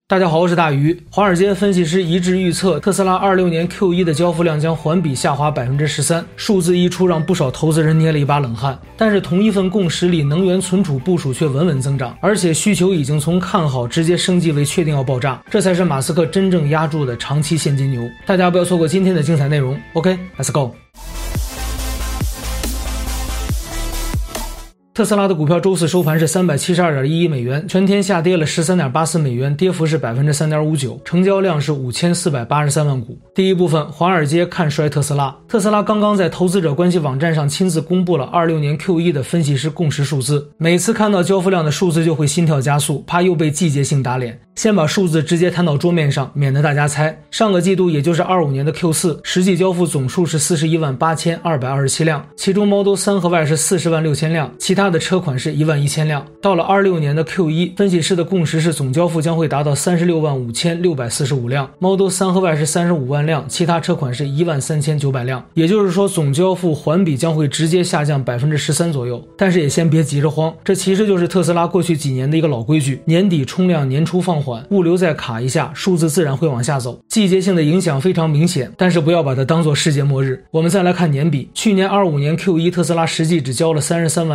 大家好，我是大鱼。华尔街分析师一致预测，特斯拉26年 Q1 的交付量将环比下滑 13%， 数字一出让不少投资人捏了一把冷汗。但是同一份共识里，能源存储部署却稳稳增长，而且需求已经从看好直接升级为确定要爆炸，这才是马斯克真正压住的长期现金流。大家不要错过今天的精彩内容。OK，Let's go。特斯拉的股票周四收盘是 372.1 亿美元，全天下跌了 13.84 美元，跌幅是 3.59%， 成交量是5483万股。第一部分，华尔街看衰特斯拉。特斯拉刚刚在投资者关系网站上亲自公布了26年 Q1 的分析师共识数字，每次看到交付量的数字就会心跳加速，怕又被季节性打脸。先把数字直接摊到桌面上，免得大家猜。上个季度也就是25年的 Q4， 实际交付总数是 418,227 辆，其中 Model 3和 Y 是 406,000 辆，其他的车款是11000辆。到了26年的 Q1， 分析师的共识是总交付将会达到 365,645 辆， Model 3和 Y 是35万辆，其他车款是13900辆。也就是说，总交付环比将会直接下降 13% 左右。但是也先别急着慌，这其实就是特斯拉过去几年的一个老规矩，年底冲量，年初放缓，物流再卡一下，数字自然会往下走。季节性的影响非常明显，但是不要把它当作世界末日。我们再来看年比，去年25年 Q1 特斯拉实际只交了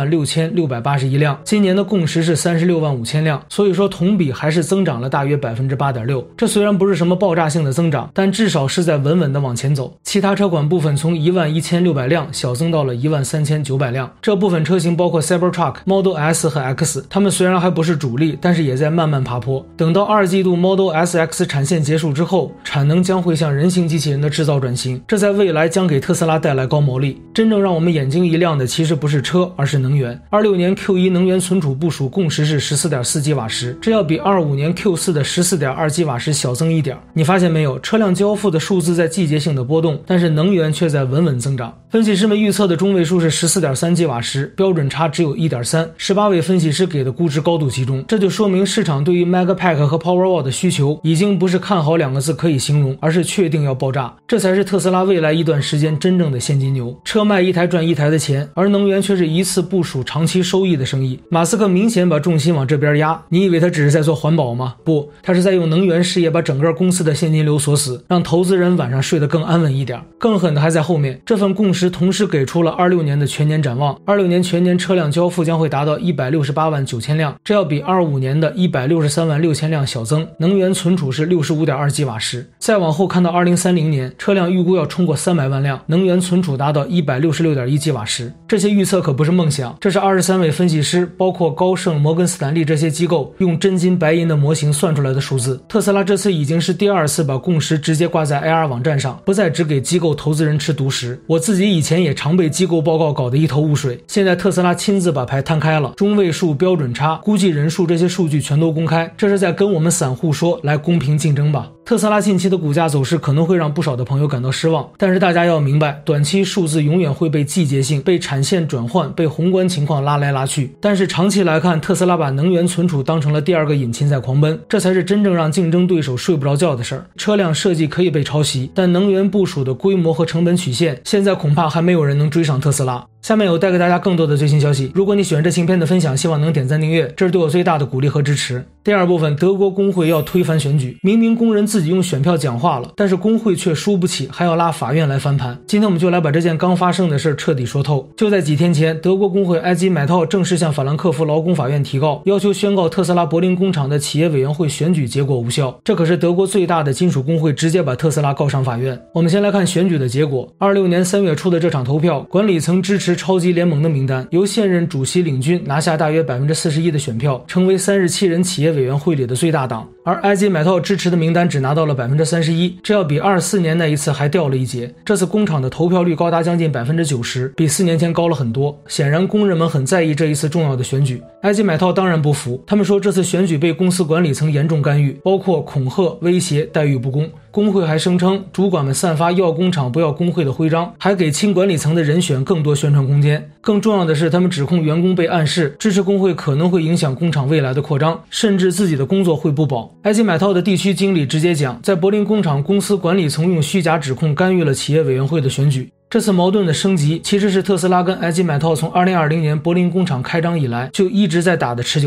336,681 辆，今年的共识是 365,000 辆，所以说同比还是增长了大约 8.6%。 这虽然不是什么爆炸性的增长，但至少是在稳稳的往前走。其他车款部分从 11600 辆小增到了 13900 辆，这部分车型包括 Cybertruck、Model S 和 X， 它们虽然还不是主力，但是也在慢慢爬坡。等到二季度 Model S X 产线结束之后，产能将会向人形机器人的制造转型，这在未来将给特斯拉带来高毛利。真正让我们眼睛一亮的其实不是车，而是能源。26年 Q1 能源存储部署共识是 14.4 吉瓦时，这要比25年 Q4 的 14.2 吉瓦时小增一点。你发现没有，车辆交付的数字在季节性的波动，但是能源却在稳稳增长。分析师们预测的中位数是 14.3 吉瓦时，标准差只有 1.3， 18位分析师给的估值高度集中，这就说明市场对于 Megapack 和 Powerwall 的需求已经不是看好两个字可以形容，而是确定要爆炸。这才是特斯拉未来一段时间真正的现金流，车卖一台赚一台的钱，而能源却是一次部署长期收益的生意。马斯克明显把重心往这边压，你以为他只是在做环保吗？不，他是在用能源事业把整个公司的现金流锁死，让投资人晚上睡得更安稳一点。更狠的还在后面，这份共识同时给出了26年的全年展望，26年全年车辆交付将会达到168.9万辆，这要比25年的163.6万辆小增，能源存储是 65.2 吉瓦时。再往后看到2030年，车辆预估要冲过300万辆，能源存储达到 166.1 吉瓦时。这些预测可不是梦想，这是23位分析师，包括高盛、摩根斯坦利这些机构用真金白银的模型算出来的数字。特斯拉这次已经是第二次把共识直接挂在 IR 网站上，不再只给机构投资人吃独食。我自己以前也常被机构报告搞得一头雾水，现在特斯拉亲自把牌摊开了，中位数、标准差、估计人数这些数据全都公开，这是在跟我们散户说，来公平竞争吧。特斯拉近期的股价走势可能会让不少的朋友感到失望，但是大家要明白，短期数字永远会被季节性、被产线转换、被宏观情况拉来拉去。但是长期来看，特斯拉把能源存储当成了第二个引擎在狂奔，这才是真正让竞争对手睡不着觉的事儿。车辆设计可以被抄袭，但能源部署的规模和成本曲线，现在恐怕还没有人能追上特斯拉。下面有带给大家更多的最新消息，如果你喜欢这期影片的分享，希望能点赞订阅，这是对我最大的鼓励和支持。第二部分，德国工会要推翻选举，明明工人自己用选票讲话了，但是工会却输不起，还要拉法院来翻盘。今天我们就来把这件刚发生的事彻底说透。就在几天前，德国工会IG Metall正式向法兰克福劳工法院提告，要求宣告特斯拉柏林工厂的企业委员会选举结果无效。这可是德国最大的金属工会直接把特斯拉告上法院。我们先来看选举的结果。26年3月初的这场投票，管理层支持超级联盟的名单，由现任主席领军，拿下大约 41% 的选票，成为37人企业委员会里的最大党。而IG Metall支持的名单只拿到了 31%， 这要比24年那一次还掉了一截。这次工厂的投票率高达将近 90%， 比4年前高了很多。显然工人们很在意这一次重要的选举。IG Metall当然不服，他们说这次选举被公司管理层严重干预，包括恐吓、威胁、待遇不公。工会还声称，主管们散发要工厂不要工会的徽章，还给亲管理层的人选更多宣传空间。更重要的是，他们指控员工被暗示支持工会可能会影响工厂未来的扩张，甚至自己的工作会不保。IG Metall的地区经理直接讲，在柏林工厂，公司管理层用虚假指控干预了企业委员会的选举。这次矛盾的升级其实是特斯拉跟IG Metall从2020年柏林工厂开张以来就一直在打的持久战。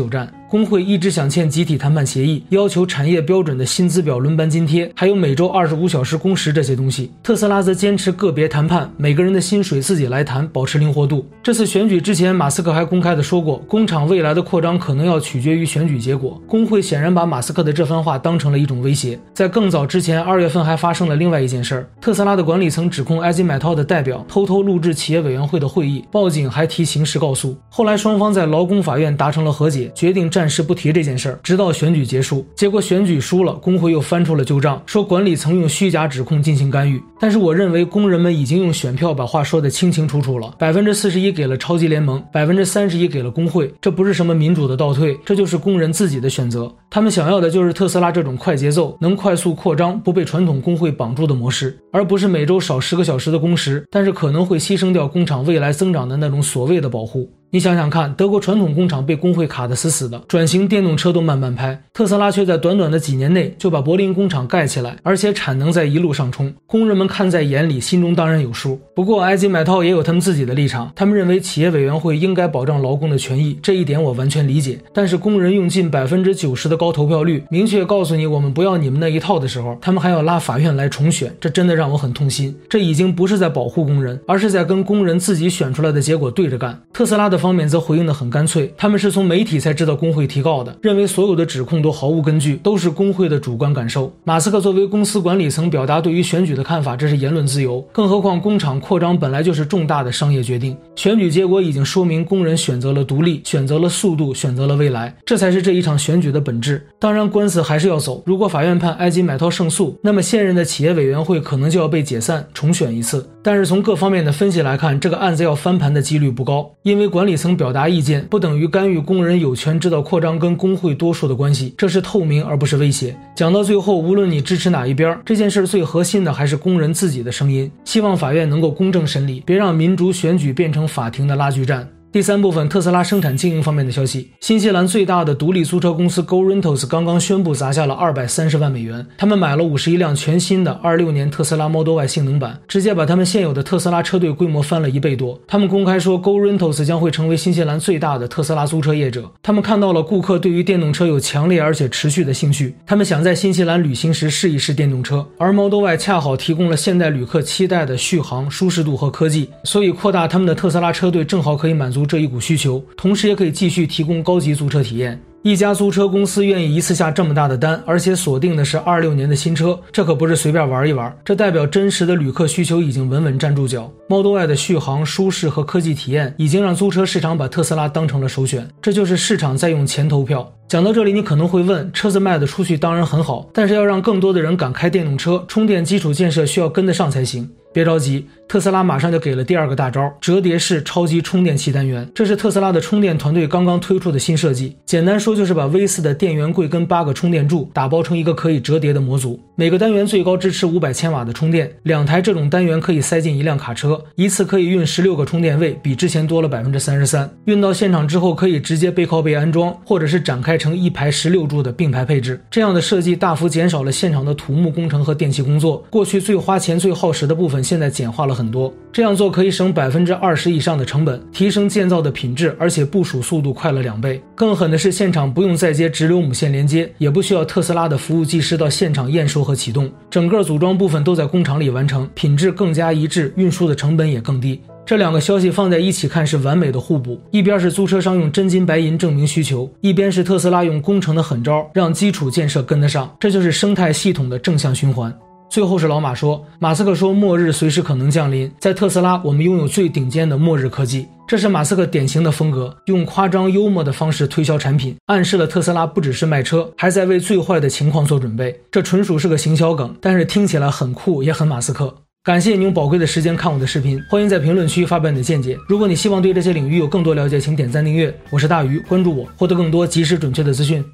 工会一直想签集体谈判协议，要求产业标准的薪资表、轮班津贴，还有每周25小时工时这些东西。特斯拉则坚持个别谈判，每个人的薪水自己来谈，保持灵活度。这次选举之前，马斯克还公开的说过，工厂未来的扩张可能要取决于选举结果。工会显然把马斯克的这番话当成了一种威胁。在更早之前，2月份还发生了另外一件事，特斯拉的管理层指控埃基买涛的代表偷偷录制企业委员会的会议，报警还提刑事告诉。后来双方在劳工法院达成了和解，决定暂时不提这件事，直到选举结束。结果选举输了，工会又翻出了旧账，说管理层用虚假指控进行干预。但是我认为工人们已经用选票把话说得清清楚楚了，41%给了超级联盟，31%给了工会，这不是什么民主的倒退，这就是工人自己的选择。他们想要的就是特斯拉这种快节奏、能快速扩张、不被传统工会绑住的模式，而不是每周少10个小时的工时，但是可能会牺牲掉工厂未来增长的那种所谓的保护。你想想看，德国传统工厂被工会卡得死死的，转型电动车都慢半拍，特斯拉却在短短的几年内就把柏林工厂盖起来，而且产能在一路上冲，工人们看在眼里，心中当然有数。不过埃基买涛也有他们自己的立场，他们认为企业委员会应该保障劳工的权益，这一点我完全理解。但是工人用近90%的高投票率，明确告诉你我们不要你们那一套的时候，他们还要拉法院来重选，这真的让我很痛心。这已经不是在保护工人，而是在跟工人自己选出来的结果对着干。特斯拉的方面则回应得很干脆，他们是从媒体才知道工会提告的，认为所有的指控都毫无根据，都是工会的主观感受。马斯克作为公司管理层表达对于选举的看法，这是言论自由，更何况工厂扩张本来就是重大的商业决定，选举结果已经说明工人选择了独立，选择了速度，选择了未来，这才是这一场选举的本质。当然官司还是要走，如果法院判埃基买涛胜诉，那么现任的企业委员会可能就要被解散，重选一次。但是从各方面的分析来看，这个案子要翻盘的几率不高，因为管理层表达意见不等于干预工人有权知道扩张跟工会多数的关系，这是透明而不是威胁。讲到最后，无论你支持哪一边，这件事最核心的还是工人自己的声音，希望法院能够公正审理，别让民主选举变成法庭的拉锯战。第三部分，特斯拉生产经营方面的消息。新西兰最大的独立租车公司 Go Rentals 刚刚宣布砸下了230万美元，他们买了51辆全新的26年特斯拉 Model Y 性能版，直接把他们现有的特斯拉车队规模翻了1倍多。他们公开说 Go Rentals 将会成为新西兰最大的特斯拉租车业者，他们看到了顾客对于电动车有强烈而且持续的兴趣，他们想在新西兰旅行时试一试电动车，而 Model Y 恰好提供了现代旅客期待的续航、舒适度和科技，所以扩大他们的特斯拉车队正好可以满足这一股需求，同时也可以继续提供高级租车体验。一家租车公司愿意一次下这么大的单，而且锁定的是26年的新车，这可不是随便玩一玩，这代表真实的旅客需求已经稳稳站住脚。Model Y 的续航、舒适和科技体验已经让租车市场把特斯拉当成了首选，这就是市场在用钱投票。讲到这里，你可能会问，车子卖得出去当然很好，但是要让更多的人敢开电动车，充电基础建设需要跟得上才行。别着急，特斯拉马上就给了第二个大招，折叠式超级充电器单元，这是特斯拉的充电团队刚刚推出的新设计。简单说就是把 V4 的电源柜跟8个充电柱打包成一个可以折叠的模组，每个单元最高支持500千瓦的充电，2台这种单元可以塞进一辆卡车，一次可以运16个充电位，比之前多了 33%。 运到现场之后可以直接背靠背安装，或者是展开成一排16柱的并排配置，这样的设计大幅减少了现场的土木工程和电气工作，过去最花钱最耗时的部分现在简化了很多。这样做可以省 20% 以上的成本，提升建造的品质，而且部署速度快了2倍。更狠的是，现场不用再接直流母线连接，也不需要特斯拉的服务技师到现场验收和启动，整个组装部分都在工厂里完成，品质更加一致，运输的成本也更低。这两个消息放在一起看是完美的互补，一边是租车商用真金白银证明需求，一边是特斯拉用工程的狠招让基础建设跟得上，这就是生态系统的正向循环。最后是老马说，马斯克说末日随时可能降临，在特斯拉我们拥有最顶尖的末日科技，这是马斯克典型的风格，用夸张幽默的方式推销产品，暗示了特斯拉不只是卖车，还在为最坏的情况做准备。这纯属是个行销梗，但是听起来很酷也很马斯克。感谢你用宝贵的时间看我的视频，欢迎在评论区发表你的见解。如果你希望对这些领域有更多了解，请点赞订阅。我是大鱼，关注我，获得更多及时准确的资讯。